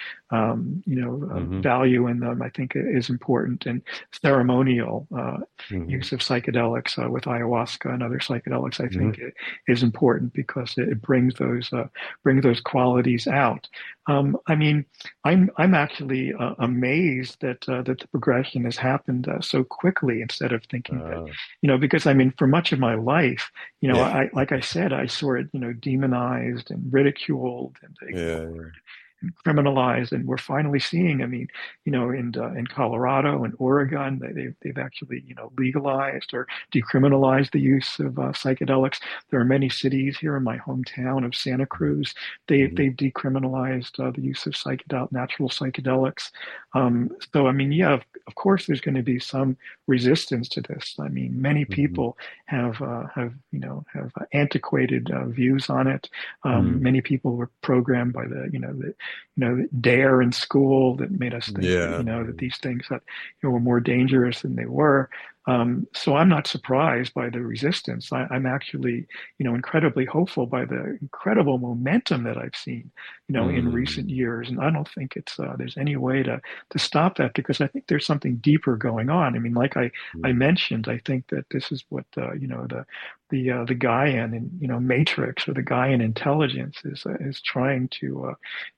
value in them, I think is important. And ceremonial use of psychedelics with ayahuasca and other psychedelics, I think, is important because it brings those qualities out. I mean, I'm actually amazed that the progression has happened so quickly, instead of thinking that, because I mean, for much of my life, like I said, I saw it, demonized and ridiculed and ignored. And criminalized, and we're finally seeing. I mean, in Colorado and Oregon, they've actually legalized or decriminalized the use of psychedelics. There are many cities here in my hometown of Santa Cruz. They've decriminalized the use of natural psychedelics. So I mean, of course, there's going to be some resistance to this. I mean, many people have antiquated views on it. Many people were programmed by the DARE in school that made us think that these things that were more dangerous than they were. So I'm not surprised by the resistance. I'm actually, incredibly hopeful by the incredible momentum that I've seen, in recent years. And I don't think there's any way to stop that, because I think there's something deeper going on. I mean, like I mentioned, I think that this is what, the Gaian and, matrix, or the Gaian intelligence is trying to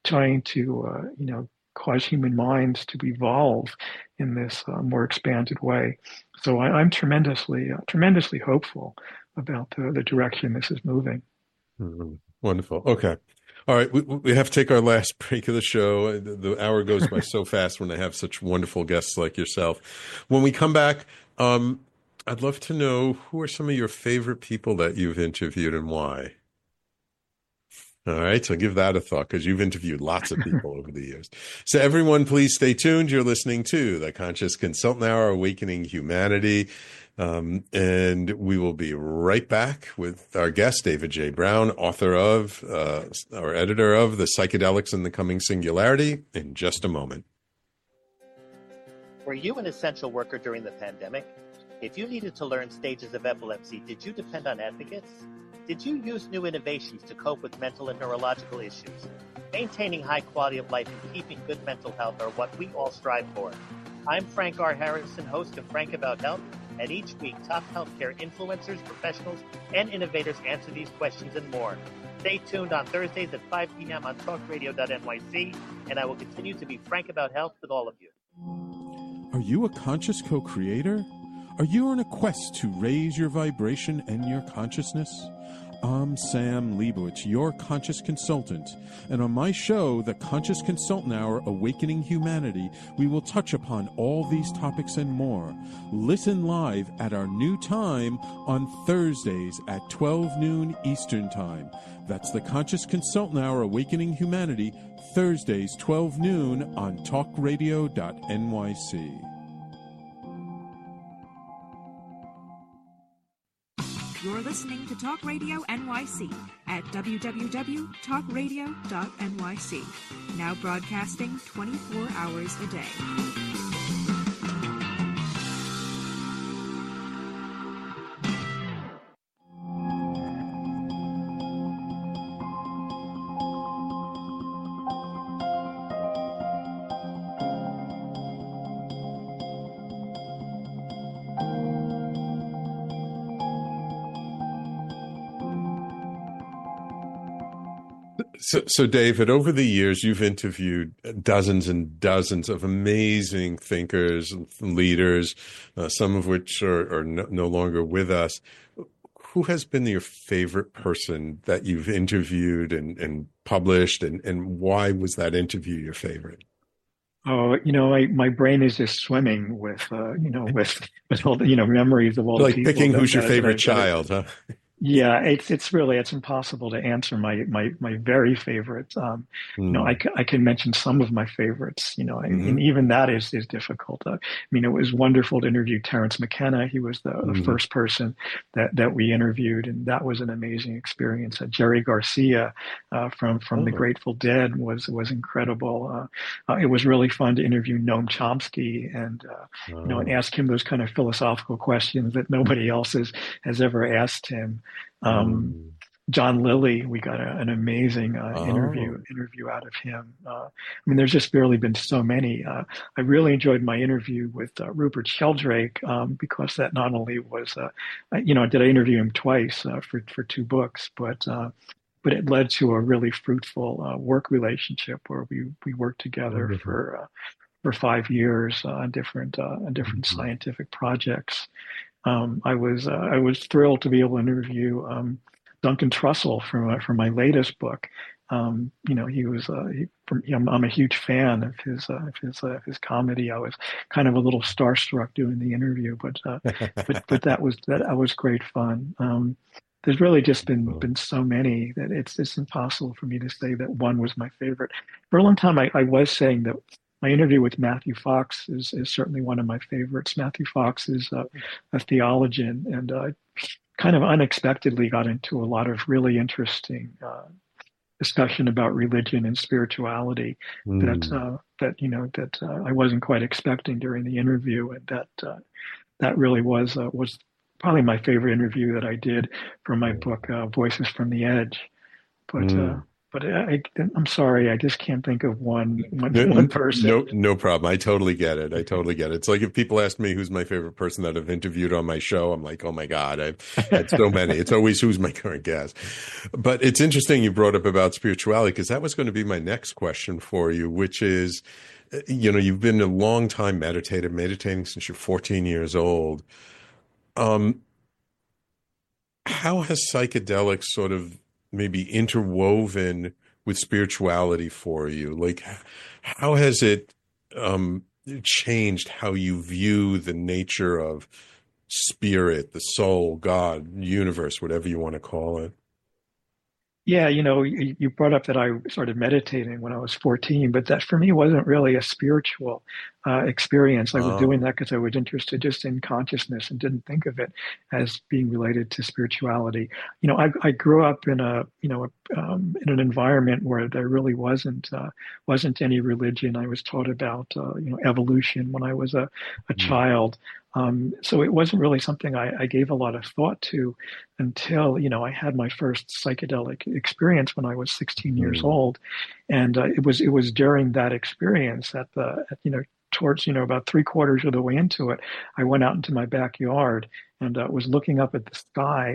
cause human minds to evolve in this more expanded way. So I'm tremendously hopeful about the direction this is moving. Wonderful. Okay. All right. We have to take our last break of the show. The hour goes by so fast when I have such wonderful guests like yourself. When we come back, I'd love to know, who are some of your favorite people that you've interviewed and why? All right, so give that a thought, because you've interviewed lots of people over the years. So everyone, please stay tuned. You're listening to the Conscious Consultant Hour, Awakening Humanity. And we will be right back with our guest, David J. Brown, author of, or editor of The Psychedelics and the Coming Singularity, in just a moment. Were you an essential worker during the pandemic? If you needed to learn stages of epilepsy, did you depend on advocates? Did you use new innovations to cope with mental and neurological issues? Maintaining high quality of life and keeping good mental health are what we all strive for. I'm Frank R. Harrison, host of Frank About Health, and each week top healthcare influencers, professionals, and innovators answer these questions and more. Stay tuned on Thursdays at 5 p.m. on talkradio.nyc, and I will continue to be frank about health with all of you. Are you a conscious co-creator? Are you on a quest to raise your vibration and your consciousness? I'm Sam Leibowitz, your conscious consultant, and on my show, The Conscious Consultant Hour, Awakening Humanity, we will touch upon all these topics and more. Listen live at our new time on Thursdays at 12 noon Eastern Time. That's The Conscious Consultant Hour, Awakening Humanity, Thursdays, 12 noon on talkradio.nyc. You're listening to Talk Radio NYC at www.talkradio.nyc. Now broadcasting 24 hours a day. So, David, over the years, you've interviewed dozens and dozens of amazing thinkers and leaders, some of which are no longer with us. Who has been your favorite person that you've interviewed and published, and why was that interview your favorite? Oh, my brain is just swimming with all the, memories of all the people. Like picking who's your favorite child, huh? Yeah, it's impossible to answer my very favorites. I can mention some of my favorites, and even that is difficult. It was wonderful to interview Terence McKenna. He was the first person that we interviewed, and that was an amazing experience. Jerry Garcia from the Grateful Dead was incredible. It was really fun to interview Noam Chomsky and and ask him those kind of philosophical questions that nobody else has ever asked him. John Lilly, we got an amazing interview out of him. There's just barely been so many. I really enjoyed my interview with Rupert Sheldrake because that not only was, did I interview him twice for two books, but it led to a really fruitful work relationship where we worked together for 5 years on different scientific projects. I was thrilled to be able to interview Duncan Trussell for my latest book. I'm a huge fan of his comedy. I was kind of a little starstruck doing the interview, but that was great fun. There's really just been so many that it's impossible for me to say that one was my favorite. For a long time, I was saying that my interview with Matthew Fox is certainly one of my favorites. Matthew Fox is a theologian, and kind of unexpectedly got into a lot of really interesting discussion about religion and spirituality that I wasn't quite expecting during the interview, and that really was probably my favorite interview that I did for my book, Voices from the Edge. But I'm sorry, I just can't think of one person. No problem. I totally get it. It's like if people ask me who's my favorite person that I've interviewed on my show, I'm like, oh my God, I've had so many. It's always who's my current guest. But it's interesting you brought up about spirituality, because that was going to be my next question for you, which is, you've been a long time meditating since you're 14 years old. How has psychedelics sort of maybe interwoven with spirituality for you? Like, how has it changed how you view the nature of spirit, the soul, God, universe, whatever you want to call it? Yeah, you brought up that I started meditating when I was 14, but that for me wasn't really a spiritual experience. I was doing that because I was interested just in consciousness and didn't think of it as being related to spirituality. I grew up in in an environment where there really wasn't any religion. I was taught about evolution when I was a child. So it wasn't really something I gave a lot of thought to until, I had my first psychedelic experience when I was 16 years old. And it was during that experience towards, about 3/4 of the way into it, I went out into my backyard and was looking up at the sky.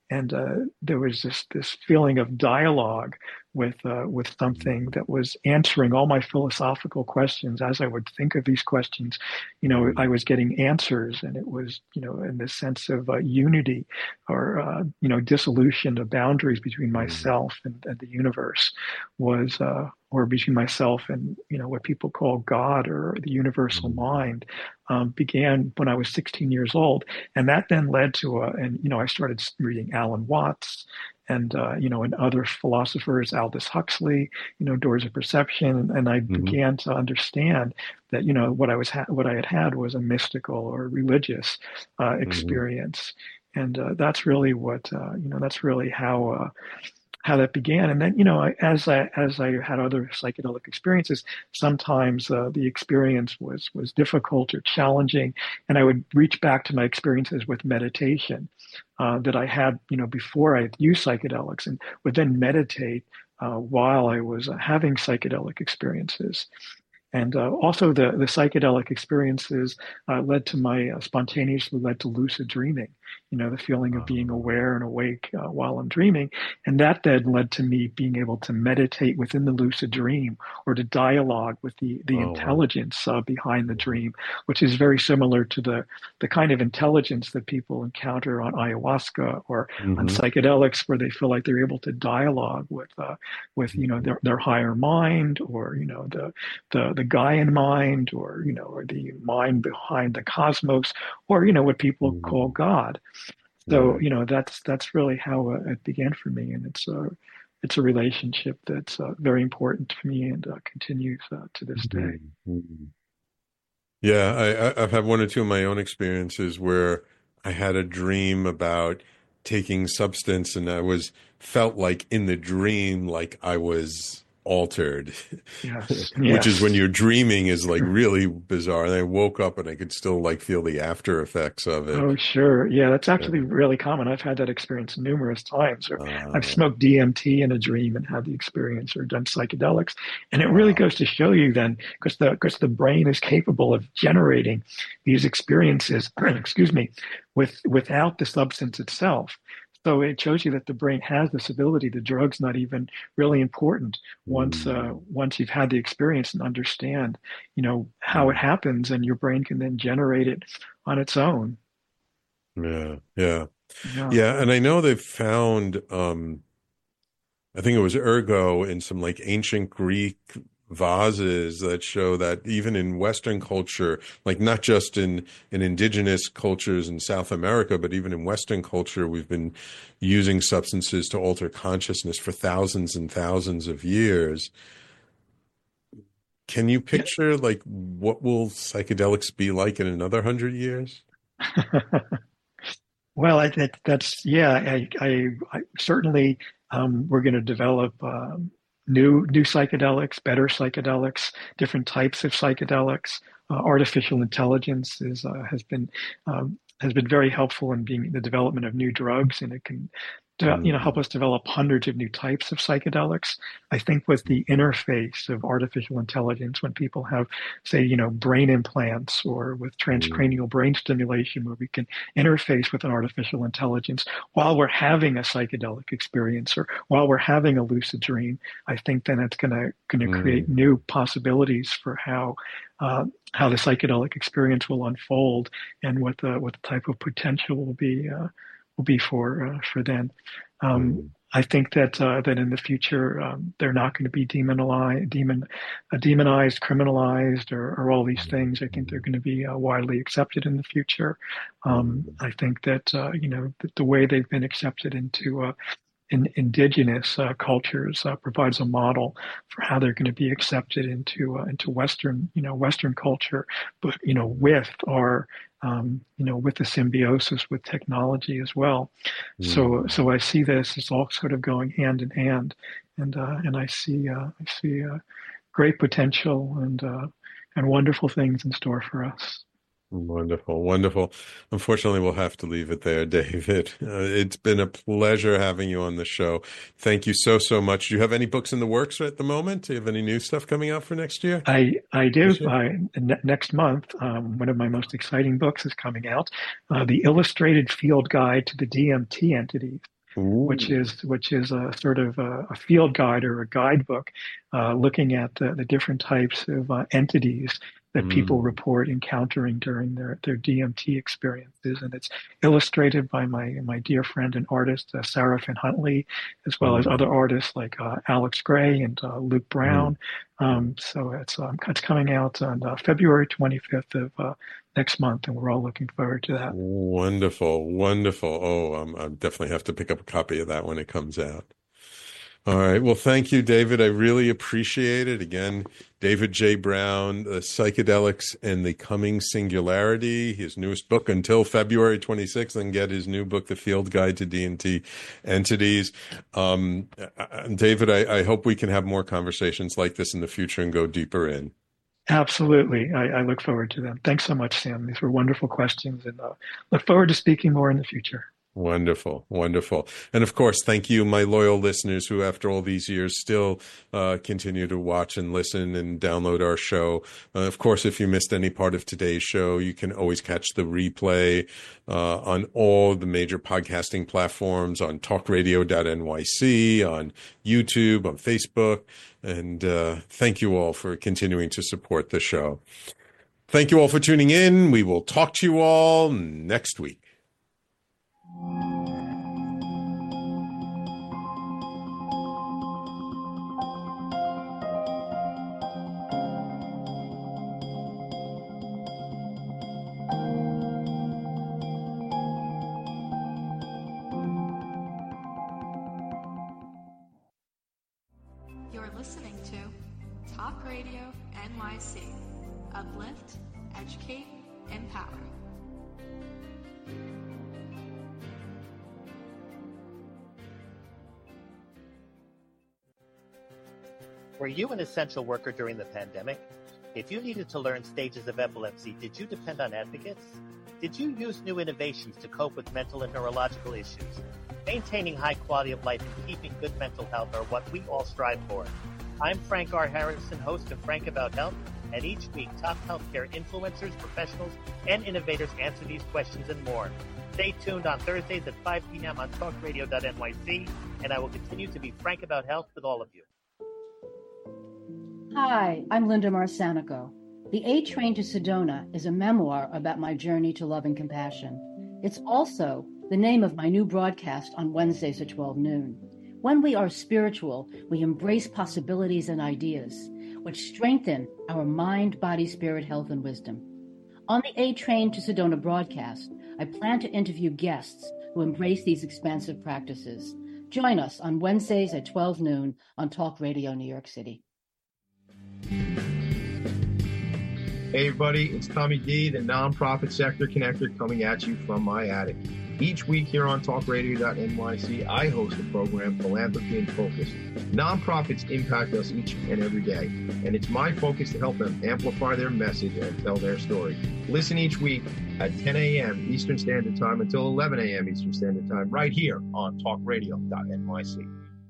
And there was this feeling of dialogue with something that was answering all my philosophical questions. As I would think of these questions, I was getting answers, and it was, in this sense of unity or, dissolution of boundaries between myself and the universe was, or between myself and, what people call God or the universal mind, began when I was 16 years old. And that then led to, I started reading Alan Watts and other philosophers, Aldous Huxley, Doors of Perception. And I began to understand that, what I had had was a mystical or religious experience. And that's really that's really how that began. And then, as I had other psychedelic experiences, sometimes the experience was difficult or challenging, and I would reach back to my experiences with meditation that I had, before I used psychedelics, and would then meditate while I was having psychedelic experiences. And also the psychedelic experiences spontaneously led to lucid dreaming, the feeling of being aware and awake while I'm dreaming. And that then led to me being able to meditate within the lucid dream, or to dialogue with the intelligence behind the dream, which is very similar to the kind of intelligence that people encounter on ayahuasca or on psychedelics, where they feel like they're able to dialogue with their higher mind, or the Gaian mind, or or the mind behind the cosmos, or what people call God. So that's really how it began for me, and it's a relationship that's very important to me, and continues to this day. Yeah, I've had one or two of my own experiences where I had a dream about taking substance, and felt like in the dream like I was altered. Yes. Which is when you're dreaming is like really bizarre. And I woke up and I could still like feel the after effects of it. Oh, sure. Yeah, that's actually really common. I've had that experience numerous times. Or I've smoked DMT in a dream and had the experience, or done psychedelics. And it really goes to show you then, because the brain is capable of generating these experiences, without the substance itself. So it shows you that the brain has this ability. The drug's not even really important once you've had the experience and understand, how it happens, and your brain can then generate it on its own. Yeah. And I know they've found, I think it was ergo in some like ancient Greek vases that show that even in Western culture, like not just in indigenous cultures in South America, but even in Western culture, we've been using substances to alter consciousness for thousands and thousands of years. Can you picture like what will psychedelics be like in another 100 years? Well, I certainly we're going to develop new psychedelics, better psychedelics, different types of psychedelics. Artificial intelligence has been very helpful in the development of new drugs, and it can help us develop hundreds of new types of psychedelics. I think with the interface of artificial intelligence, when people have, say, brain implants, or with transcranial brain stimulation, where we can interface with an artificial intelligence while we're having a psychedelic experience, or while we're having a lucid dream, I think then it's going to create new possibilities for how the psychedelic experience will unfold, and what the type of potential will be for then. I think that in the future they're not going to be demonized, criminalized, or all these things. I think they're going to be widely accepted in the future. I think that the way they've been accepted into in indigenous cultures provides a model for how they're going to be accepted into Western culture, but with our with the symbiosis with technology as well. So I see this as all sort of going hand in hand, and I see great potential and wonderful things in store for us. Wonderful. Unfortunately, we'll have to leave it there, David. It's been a pleasure having you on the show. Thank you so much. Do you have any books in the works at the moment? Do you have any new stuff coming out for next year? I do. Next month, one of my most exciting books is coming out, The Illustrated Field Guide to the DMT Entities. which is a sort of a field guide or a guidebook looking at the different types of entities that people report encountering during their DMT experiences. And it's illustrated by my dear friend and artist, Sarah Finn Huntley, as well as other artists like Alex Gray and Luke Brown. So it's coming out on February 25th of next month, and we're all looking forward to that. Wonderful, wonderful. Oh, I definitely have to pick up a copy of that when it comes out. All right. Well, thank you, David. I really appreciate it. Again, David J. Brown, Psychedelics and the Coming Singularity, his newest book until February 26th, and get his new book, The Field Guide to DMT Entities. David, I hope we can have more conversations like this in the future and go deeper in. Absolutely. I look forward to them. Thanks so much, Sam. These were wonderful questions, and look forward to speaking more in the future. Wonderful, wonderful. And of course, thank you, my loyal listeners who, after all these years, still continue to watch and listen and download our show. Of course, if you missed any part of today's show, you can always catch the replay on all the major podcasting platforms, on talkradio.nyc, on YouTube, on Facebook. And thank you all for continuing to support the show. Thank you all for tuning in. We will talk to you all next week. You're listening to Talk Radio NYC. Uplift, educate, empower. Were you an essential worker during the pandemic? If you needed to learn stages of epilepsy, did you depend on advocates? Did you use new innovations to cope with mental and neurological issues? Maintaining high quality of life and keeping good mental health are what we all strive for. I'm Frank R. Harrison, host of Frank About Health, and each week top healthcare influencers, professionals, and innovators answer these questions and more. Stay tuned on Thursdays at 5 p.m. on talkradio.nyc, and I will continue to be Frank About Health with all of you. Hi, I'm Linda Marsanico. The A Train to Sedona is a memoir about my journey to love and compassion. It's also the name of my new broadcast on Wednesdays at 12 noon. When we are spiritual, we embrace possibilities and ideas, which strengthen our mind, body, spirit, health, and wisdom. On the A Train to Sedona broadcast, I plan to interview guests who embrace these expansive practices. Join us on Wednesdays at 12 noon on Talk Radio New York City. Hey everybody, it's Tommy D, the nonprofit sector connector, coming at you from my attic. Each week here on talkradio.nyc, I host a program, Philanthropy in Focus. Nonprofits impact us each and every day, and it's my focus to help them amplify their message and tell their story. Listen each week at 10 a.m. Eastern Standard Time until 11 a.m. Eastern Standard Time, right here on talkradio.nyc.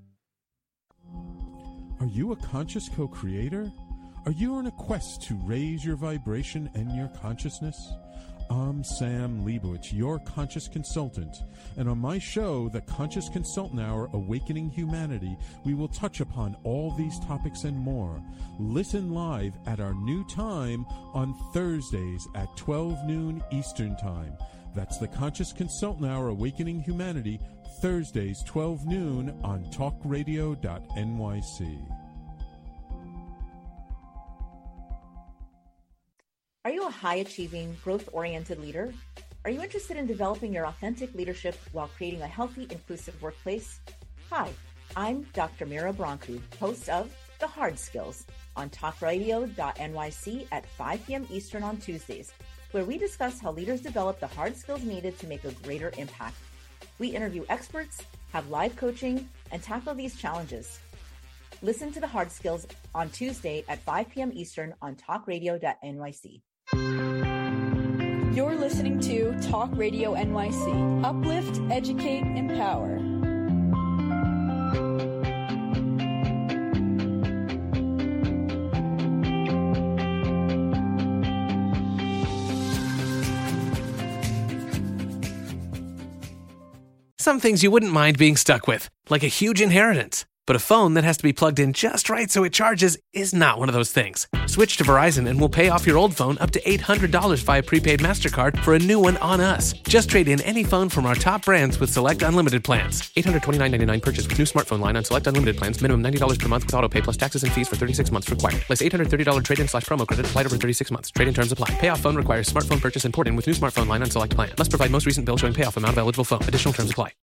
Are you a conscious co-creator? Are you on a quest to raise your vibration and your consciousness? I'm Sam Leibowitz, your conscious consultant, and on my show, The Conscious Consultant Hour, Awakening Humanity, we will touch upon all these topics and more. Listen live at our new time on Thursdays at 12 noon Eastern Time. That's The Conscious Consultant Hour, Awakening Humanity, Thursdays 12 noon on talkradio.nyc. Are you a high-achieving, growth-oriented leader? Are you interested in developing your authentic leadership while creating a healthy, inclusive workplace? Hi, I'm Dr. Mira Brancu, host of The Hard Skills on talkradio.nyc at 5 p.m. Eastern on Tuesdays, where we discuss how leaders develop the hard skills needed to make a greater impact. We interview experts, have live coaching, and tackle these challenges. Listen to The Hard Skills on Tuesday at 5 p.m. Eastern on talkradio.nyc. You're listening to Talk Radio NYC. Uplift, educate, empower. some things you wouldn't mind being stuck with, like a huge inheritance. But a phone that has to be plugged in just right so it charges is not one of those things. Switch to Verizon and we'll pay off your old phone up to $800 via prepaid MasterCard for a new one on us. Just trade in any phone from our top brands with select unlimited plans. $829.99 purchase with new smartphone line on select unlimited plans. Minimum $90 per month with auto pay plus taxes and fees for 36 months required. Less $830 trade-in/promo credit applied over 36 months. Trade-in terms apply. Payoff phone requires smartphone purchase and port-in with new smartphone line on select plan. Must provide most recent bill showing payoff amount of eligible phone. Additional terms apply.